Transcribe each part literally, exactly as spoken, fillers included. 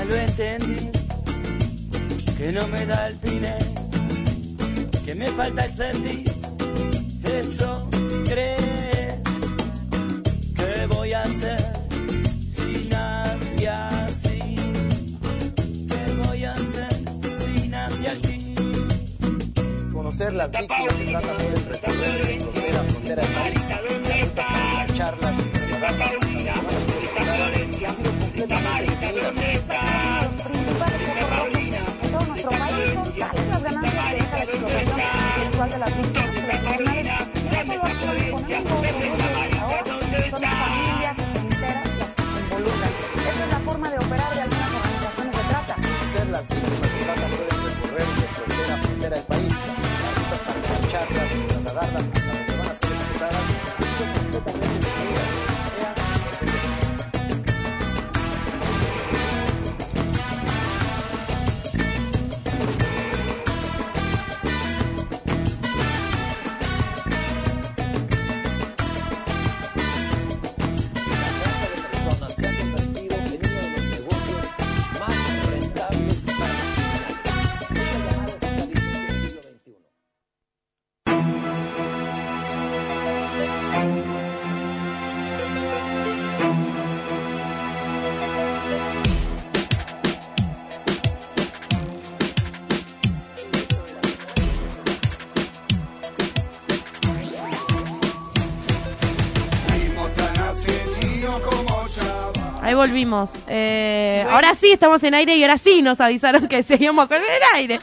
lo entendí, que no me da el pine, que me falta expertise. Eso crees. ¿Qué voy a hacer si nací así? ¿Qué voy a hacer si nací aquí? Conocer las víctimas que tratan de recorrer de frontera a frontera del país, las charlas, han sido completamente definidas. Los principales focos en todo nuestro país son tales las ganancias que deja la explotación sexual de las víctimas de las criminales. No solo actores económicos, ahora son las familias enteras las que se involucran. Esa es la forma de operar de algunas organizaciones de trata. Conocer las víctimas que tratan pueden recorrer de frontera a frontera del país, las rutas para trancharlas y trasladarlas hasta donde van a ser ejecutadas han sido completamente definidas. Ahí volvimos. Eh, ahora sí estamos en aire y ahora sí nos avisaron que seguíamos en el aire.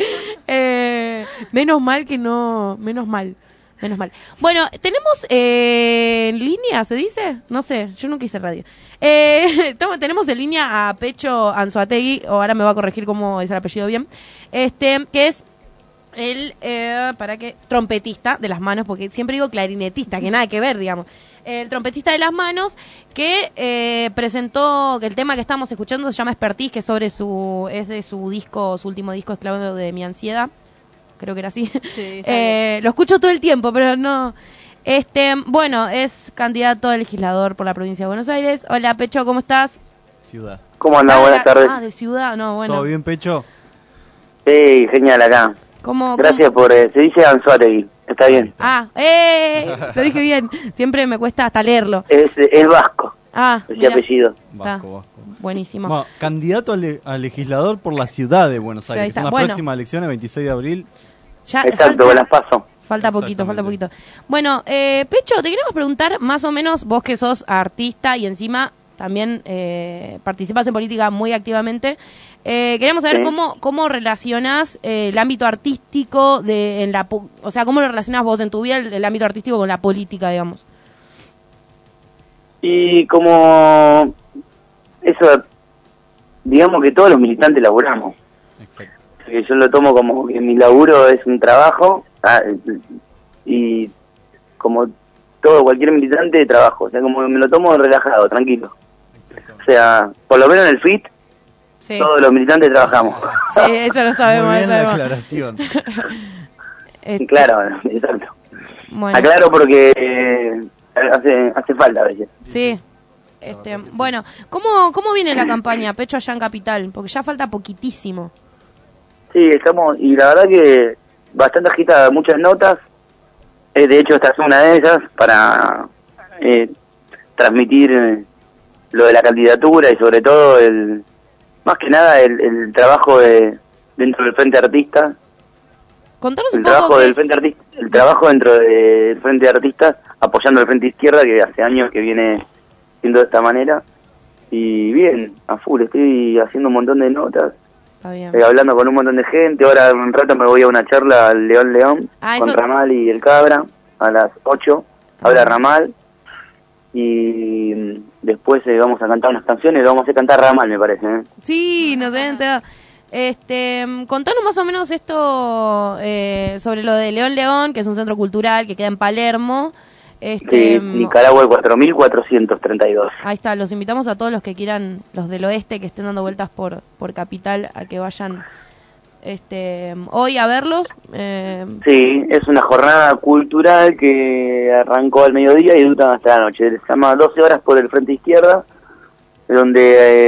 Eh, menos mal que no... Menos mal. Menos mal. Bueno, tenemos eh, en línea, ¿se dice? No sé, yo nunca hice radio. Eh, tenemos en línea a Pecho Anzoátegui, o ahora me va a corregir cómo es el apellido bien, este que es el, eh, para que, trompetista de Las Manos, porque siempre digo clarinetista, que nada que ver, digamos. El trompetista de Las Manos, que eh, presentó, que el tema que estamos escuchando se llama Expertise, que es sobre su, es de su disco, su último disco, Esclavo de mi ansiedad. Creo que era así. Sí, eh, lo escucho todo el tiempo, pero no. Este, bueno, es candidato a legislador por la provincia de Buenos Aires. Hola, Pecho, ¿cómo estás? Ciudad. ¿Cómo anda? Buenas tardes. Ah, de Ciudad, no, bueno. ¿Todo bien, Pecho? Sí, genial acá. ¿Cómo, Gracias cómo? por... Eh, se dice Anzoátegui, está bien. Ah, eh, lo dije bien. Siempre me cuesta hasta leerlo. Es, es vasco, Ah, ese mira. apellido. Vasco, vasco. Buenísimo. Bueno, candidato a, le- a legislador por la ciudad de Buenos Sí, Aires. ahí que está. son las Bueno. próximas elecciones, veintiséis de abril. Ya, Exacto, falta, las paso. falta poquito, falta poquito. Bueno, eh, Pecho, te queremos preguntar más o menos, vos que sos artista y encima también eh, participas en política muy activamente, eh, queremos saber Sí. cómo cómo relacionás eh, el ámbito artístico de en la po- o sea, cómo lo relacionás vos en tu vida el, el ámbito artístico con la política, digamos. Y como... Eso, digamos que todos los militantes laburamos. Exacto. Que yo lo tomo como que mi laburo es un trabajo, ah, y como todo, cualquier militante, trabajo. O sea, como me lo tomo relajado, tranquilo. O sea, por lo menos en el F I T, Sí. todos los militantes trabajamos. Sí, eso lo sabemos, Muy bien lo la sabemos. aclaración. Este, Claro, exacto. bueno. Aclaro porque eh, hace hace falta a veces. Sí. Este, bueno, ¿cómo cómo viene la campaña, Pecho, allá en Capital? Porque ya falta poquitísimo. Sí, estamos, y la verdad que bastante agitada, muchas notas. Eh, de hecho, esta es una de ellas para eh, transmitir eh, lo de la candidatura y sobre todo, el más que nada, el, el trabajo de dentro del Frente Artista. Contanos El un poco trabajo qué del es- Frente Artista, el trabajo dentro del Frente Artista, apoyando al Frente Izquierda, que hace años que viene siendo de esta manera. Y bien, a full, estoy haciendo un montón de notas. Está bien. Eh, hablando con un montón de gente. Ahora en un rato me voy a una charla al León León Ah, con eso- Ramal y el Cabra a las ocho. Habla Ah. Ramal y mm, después eh, vamos a cantar unas canciones. Lo vamos a hacer cantar Ramal, me parece. ¿eh? Sí, nos habían enterado. Este, mm, contanos más o menos esto eh, sobre lo de León León, que es un centro cultural que queda en Palermo. Este, Sí, mm, Nicaragua cuatro mil cuatrocientos treinta y dos. ahí está, los invitamos a todos los que quieran, los del oeste que estén dando vueltas por por Capital, a que vayan este hoy a verlos. Eh, Sí, es una jornada cultural que arrancó al mediodía y dura hasta la noche. Se llama doce horas por el Frente Izquierda, donde eh,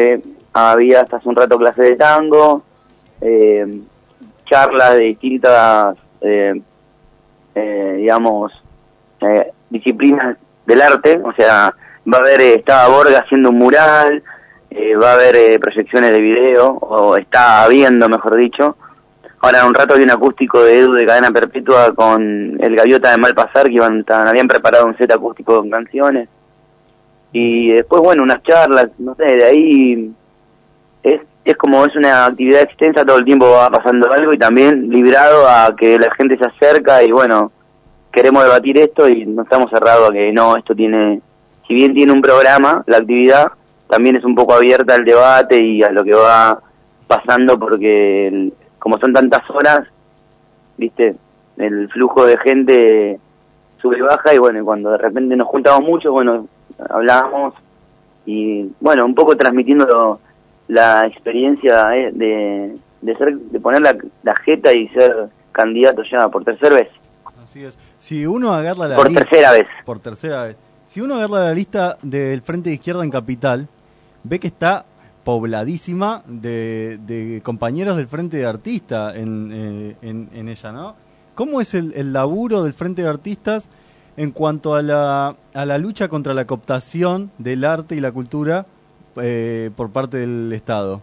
había hasta hace un rato clases de tango, eh, charlas de distintas, eh, eh, digamos, eh, disciplinas del arte, o sea, va a haber, eh, estaba Borga haciendo un mural, eh, va a haber eh, proyecciones de video, o está habiendo, mejor dicho. Ahora en un rato hay un acústico de Edu de Cadena Perpetua con el Gaviota de Malpasar, que iban, tan, habían preparado un set acústico con canciones. Y después, bueno, unas charlas, no sé, de ahí es es como es una actividad extensa, todo el tiempo va pasando algo y también librado a que la gente se acerca y bueno, queremos debatir esto y no estamos cerrados a que no, esto tiene, si bien tiene un programa, la actividad también es un poco abierta al debate y a lo que va pasando porque el, como son tantas horas, viste, el flujo de gente sube y baja y bueno, y cuando de repente nos juntamos mucho, bueno, hablábamos y bueno, un poco transmitiendo la experiencia eh, de, de ser de poner la, la jeta y ser candidato ya por tercera vez. Así es. Si uno agarra la por lista, tercera vez. Por tercera vez. Si uno agarra la lista del Frente de Izquierda en Capital, ve que está pobladísima de, de compañeros del Frente de Artistas en, eh, en, en ella, ¿no? ¿Cómo es el, el laburo del Frente de Artistas en cuanto a la, a la lucha contra la cooptación del arte y la cultura eh, por parte del Estado?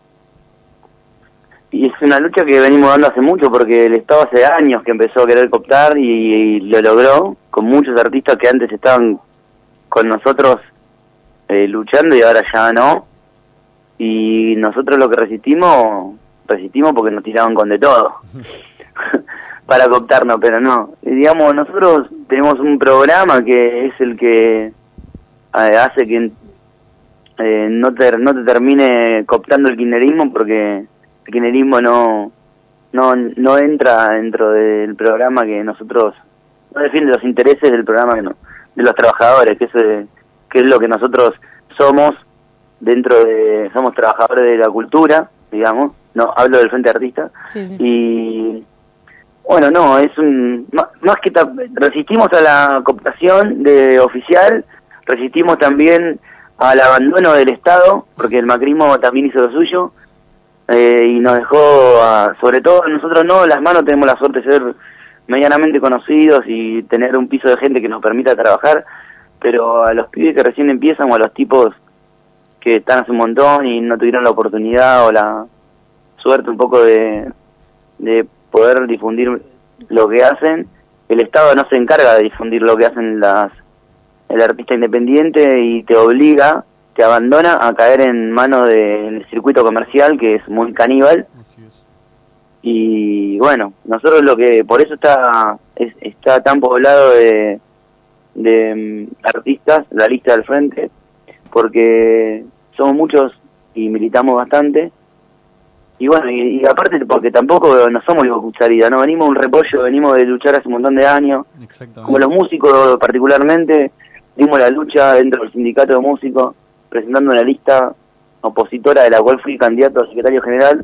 Y es una lucha que venimos dando hace mucho porque el Estado hace años que empezó a querer cooptar y, y lo logró con muchos artistas que antes estaban con nosotros eh, luchando y ahora ya no. Y nosotros lo que resistimos, resistimos porque nos tiraban con de todo para cooptarnos, pero no. Y digamos, nosotros tenemos un programa que es el que eh, hace que eh, no, te, no te termine cooptando el kirchnerismo porque el kirchnerismo no, no, no entra dentro del programa que nosotros, no defiende los intereses del programa que no, de los trabajadores, que es, eh, que es lo que nosotros somos dentro de, somos trabajadores de la cultura, digamos, no hablo del Frente Artista, sí, sí. Y bueno, no, es un, más, más que ta, resistimos a la cooptación de oficial, resistimos también al abandono del Estado, porque el macrismo también hizo lo suyo, eh, y nos dejó, a, sobre todo nosotros no, las manos tenemos la suerte de ser medianamente conocidos y tener un piso de gente que nos permita trabajar, pero a los pibes que recién empiezan o a los tipos que están hace un montón y no tuvieron la oportunidad o la suerte un poco de, de poder difundir lo que hacen, el Estado no se encarga de difundir lo que hacen las el artista independiente y te obliga, te abandona a caer en manos del circuito comercial que es muy caníbal. Así es. Y bueno, nosotros lo que por eso está es, está tan poblado de, de um, artistas la lista del Frente, porque somos muchos y militamos bastante. Y bueno, y, y aparte porque tampoco no somos Ivo Cucharida, no venimos un repollo, venimos de luchar hace un montón de años. Como los músicos particularmente, dimos la lucha dentro del sindicato de músicos, presentando una lista opositora de la cual fui candidato a secretario general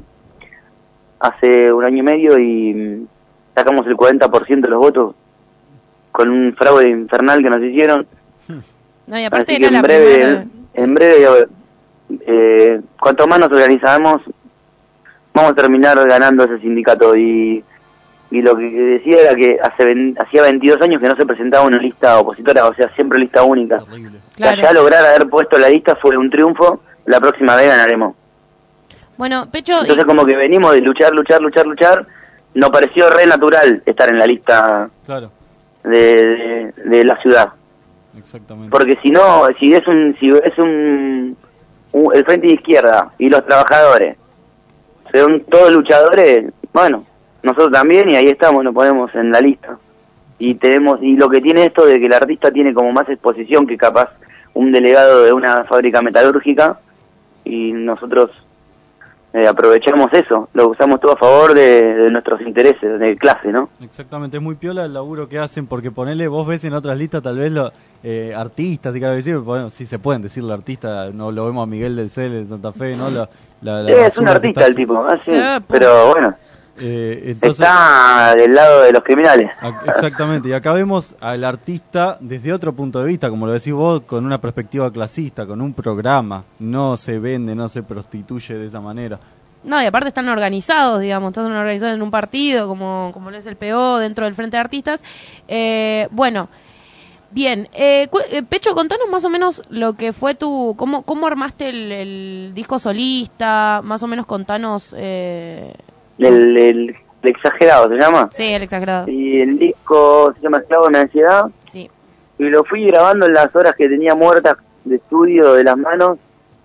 hace un año y medio y sacamos el cuarenta por ciento de los votos con un fraude infernal que nos hicieron. No, y aparte Así que era en la breve, primera... en breve, eh, cuanto más nos organizamos, vamos a terminar ganando ese sindicato. Y, y lo que decía era que hace hacía veintidós años que no se presentaba una lista opositora, o sea, siempre lista única. Claro. Ya lograr haber puesto la lista fue un triunfo, la próxima vez ganaremos. Bueno, Pecho... Entonces y... como que venimos de luchar, luchar, luchar, luchar, nos pareció re natural estar en la lista claro. de, de, de la ciudad. Exactamente. Porque si no, si es un, si es un, un el Frente de Izquierda y los trabajadores son todos luchadores, bueno, nosotros también y ahí estamos, nos ponemos en la lista. Y tenemos, y lo que tiene esto de que el artista tiene como más exposición que capaz un delegado de una fábrica metalúrgica y nosotros eh, aprovechamos eso, lo usamos todo a favor de, de nuestros intereses de clase, ¿no? Exactamente, es muy piola el laburo que hacen porque ponele, vos ves en otras listas tal vez los eh, artistas, y decir, bueno, sí se pueden decirle artista, no lo vemos a Miguel del Cel en Santa Fe, ¿no? La, la, la sí, es un artista el tipo, ah, sí, sí, pero bueno, Eh, entonces, está del lado de los criminales. a- exactamente, y acá vemos al artista desde otro punto de vista, como lo decís vos, con una perspectiva clasista, con un programa. No se vende, no se prostituye de esa manera. No, y aparte están organizados, digamos, están organizados en un partido, como, como lo es el P O, dentro del Frente de Artistas. Eh, bueno, bien. Eh, cu- eh, Pecho, contanos más o menos lo que fue tu... ¿Cómo, cómo armaste el, el disco solista? Más o menos contanos... Eh... El, el, el exagerado se llama. Sí, el exagerado. Y el disco se llama Esclavo de mi ansiedad. Sí. Y lo fui grabando en las horas que tenía muertas de estudio de las manos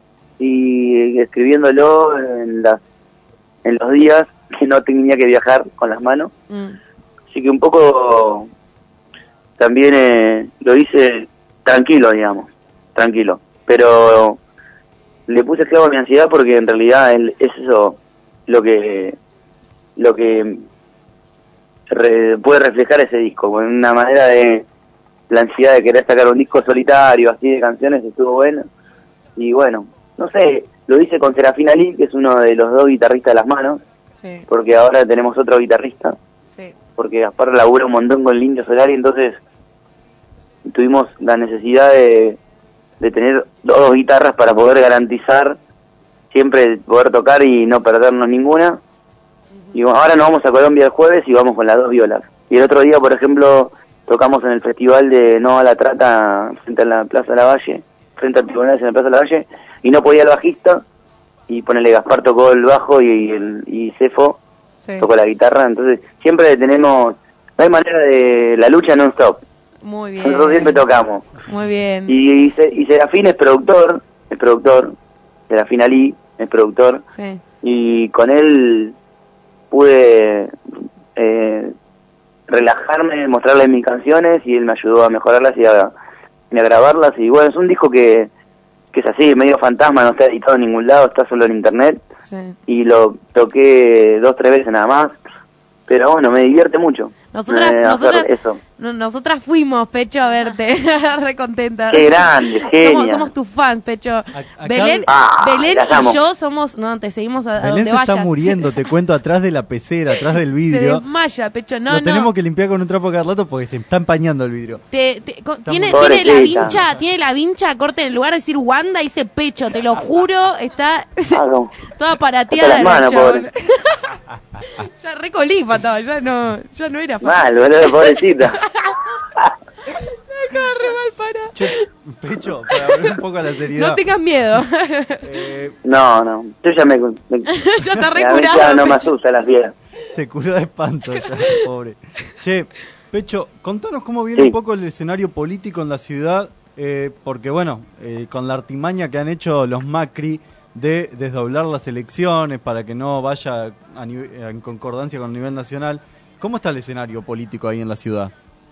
y escribiéndolo en las en los días que no tenía que viajar con las manos. Mm. Así que un poco también eh, lo hice tranquilo, digamos, tranquilo. Pero le puse esclavo a mi ansiedad porque en realidad el- es eso lo que lo que re- puede reflejar ese disco, con una manera de la ansiedad de querer sacar un disco solitario, así de canciones, estuvo bueno. Y bueno, no sé, lo hice con Serafina Lee, que es uno de los dos guitarristas de las manos, Sí, porque ahora tenemos otro guitarrista, sí. porque Gaspar labura un montón con el Indio Solari, entonces tuvimos la necesidad de, de tener dos guitarras para poder garantizar siempre poder tocar y no perdernos ninguna. Y bueno, ahora nos vamos a Colombia el jueves y vamos con las dos violas. Y el otro día, por ejemplo, tocamos en el festival de No a la Trata frente a la Plaza de la Valle, frente a tribunales en la Plaza de la Valle, y no podía el bajista, y ponele Gaspar tocó el bajo y el y Cefo Sí. tocó la guitarra, entonces siempre tenemos, no hay manera de la lucha non-stop, Muy bien. nosotros siempre tocamos. Muy bien. Y, y, Se- y Serafín es productor, es productor, Serafín Ali es productor, Sí. y con él pude eh, relajarme, mostrarle mis canciones y él me ayudó a mejorarlas y a, y a grabarlas. Y bueno, es un disco que, que es así, medio fantasma, no está editado en ningún lado, está solo en internet Sí. y lo toqué dos, tres veces nada más. Pero bueno, me divierte mucho. Nosotras, eh, hacer nosotras, eso. no- nosotras fuimos, Pecho, a verte. Re contenta. Qué grande, Somos, genia. somos tus fans, Pecho. acá- Belén, Ah, Belén las y amo. yo somos... No, te seguimos a, a Belén donde se vayas. está muriendo, te cuento, atrás de la pecera, atrás del Se vidrio. desmaya, Pecho. No, Lo no. tenemos que limpiar con un trapo cada rato porque se está empañando el vidrio. Te, te- co- tiene, muy- tiene la Pobrecita. vincha, tiene la vincha, corte, en lugar de decir Wanda, dice Pecho, te lo juro, está Ah, no. toda parateada. Hasta las manos, la chabona. pobre. Ya recolifa estaba, ya no, ya no era fácil. Mal, boludo, pobrecita. Acá re mal para. Che, Pecho, para volver un poco a la seriedad. No tengas miedo. eh, No, no, yo ya me... me Ya está re a mí curado, ya no me Pecho. asusta las piedras. te curó de espanto ya, pobre. Che, Pecho, contanos cómo viene Sí. un poco el escenario político en la ciudad, eh, porque bueno, eh, con la artimaña que han hecho los Macri de desdoblar las elecciones para que no vaya a nive- en concordancia con el nivel nacional, ¿cómo está el escenario político ahí en la ciudad?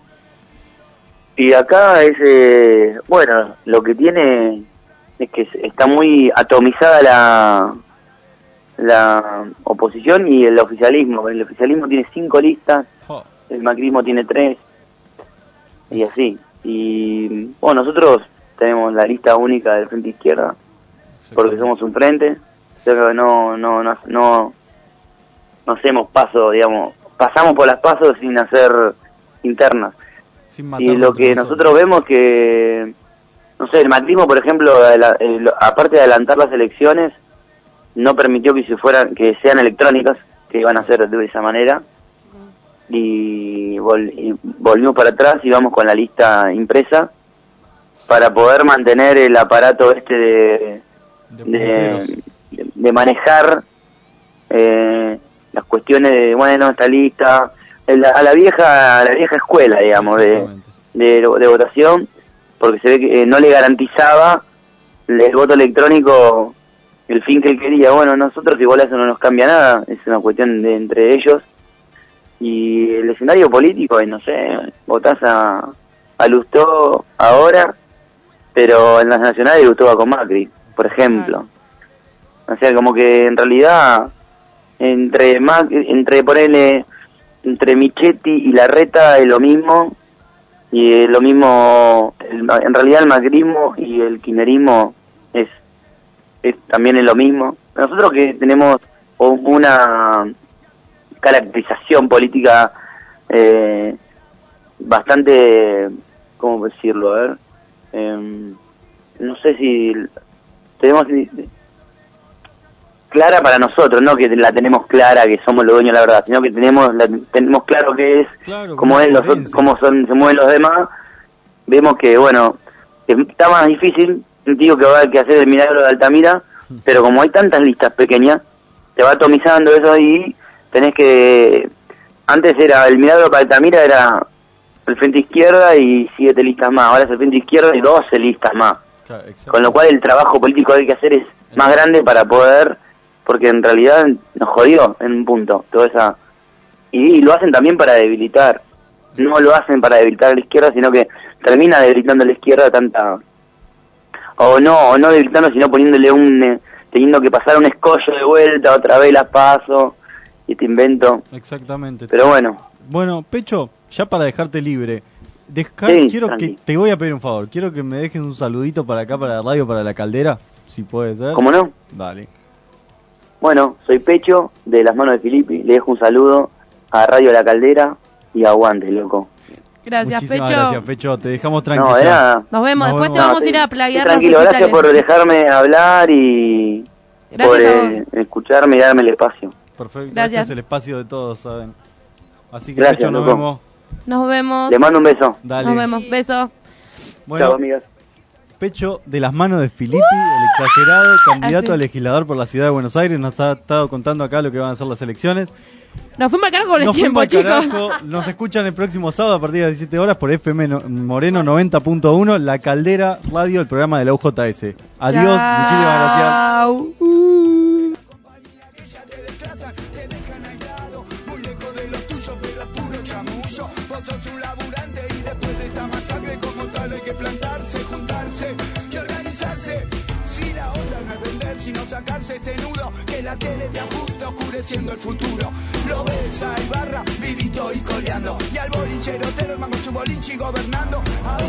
Y acá es, eh, bueno, lo que tiene es que está muy atomizada la, la oposición y el oficialismo. El oficialismo tiene cinco listas, Oh, el macrismo tiene tres, y así. Y bueno, nosotros tenemos la lista única del Frente Izquierda, porque somos un frente, o sea que no, no, no, no, no hacemos paso, digamos, pasamos por las pasos sin hacer internas. sin Y matarnos lo entre que nosotros vemos que, no sé, el macrismo, por ejemplo, adela- el- aparte de adelantar las elecciones, no permitió que se fueran, que sean electrónicas, que iban a ser de esa manera, y, vol- y volvimos para atrás y vamos con la lista impresa para poder mantener el aparato este de, de de, punteros. de- de manejar eh, las cuestiones de, bueno, esta lista, el- a la vieja a la vieja escuela, digamos, de, Exactamente. de, de votación, porque se ve que eh, no le garantizaba el, el voto electrónico el fin que él quería. Bueno, nosotros igual eso no nos cambia nada, es una cuestión de entre ellos. Y el escenario político, eh, no sé, votás a, a Lustó ahora, pero en las nacionales Lustó va con Macri, por ejemplo. O sea, como que en realidad, entre Mac, entre ponerle, entre Michetti y Larreta es lo mismo, y es lo mismo, el- en realidad el macrismo y el kirchnerismo es, es también es lo mismo. Nosotros que tenemos una caracterización política eh, bastante, ¿cómo decirlo? A ver, eh, no sé si tenemos clara para nosotros, no que la tenemos clara que somos los dueños de la verdad, sino que tenemos la, tenemos claro que es, Claro, cómo una es los, coherencia. cómo son, se mueven los demás. Vemos que, bueno, está más difícil, digo que va a haber que hacer el milagro de Altamira, pero como hay tantas listas pequeñas, te va atomizando eso y tenés que... Antes era el milagro para Altamira, era el Frente Izquierda y siete listas más, ahora es el Frente Izquierda y doce listas más. Claro, exacto. Con lo cual el trabajo político que hay que hacer es más grande para poder, porque en realidad nos jodió en un punto, toda esa... Y, y lo hacen también para debilitar, no lo hacen para debilitar a la izquierda, sino que termina debilitando a la izquierda tanta... O no, o no debilitando, sino poniéndole un... Eh, teniendo que pasar un escollo de vuelta, otra vez la paso, y te invento. Exactamente. Pero bueno, Bueno, Pecho, ya para dejarte libre, dejar, Sí, quiero tranqui. que te voy a pedir un favor, quiero que me dejes un saludito para acá, para la radio, para la caldera, si puede ser. ¿cómo no? Dale. Bueno, soy Pecho, de Las Manos de Filippi, le dejo un saludo a Radio La Caldera y aguante, loco. Gracias, Muchísimas Pecho. gracias, Pecho, te dejamos No, tranquilo. de nada. Nos vemos, Nos después vemos. te vamos No, a ir a sí, plaguear tranquilo, los gracias recitales. por dejarme hablar y Gracias por a eh, escucharme y darme el espacio. Perfecto, Gracias. este es el espacio de todos, ¿saben? Así que, Gracias, Pecho, nos loco. vemos. Nos vemos. Le mando un beso. Dale. Nos vemos. Beso. Bueno, Chao, amigas. Pecho, de las manos de Filippi, el exagerado candidato Así. a legislador por la ciudad de Buenos Aires, nos ha estado contando acá lo que van a ser las elecciones. Nos fuimos al carajo con el Nos tiempo, fuimos al chicos. carajo. Nos escuchan el próximo sábado a partir de las diecisiete horas por F M no- Moreno noventa punto uno, La Caldera Radio, el programa de la U J S. Adiós, muchísimas gracias. Chao. Uh. Te dejan aislado, muy lejos de lo tuyo, pero es puro chamullo. Vos sos un laburante y después de esta masacre como tal hay que plantarse, juntarse y organizarse. Si la onda no es vender, sino sacarse este nudo que la tele te ajusta oscureciendo el futuro. Lo ves a Ibarra, vivito y coleando, y al bolichero te lo mango su boliche y gobernando. A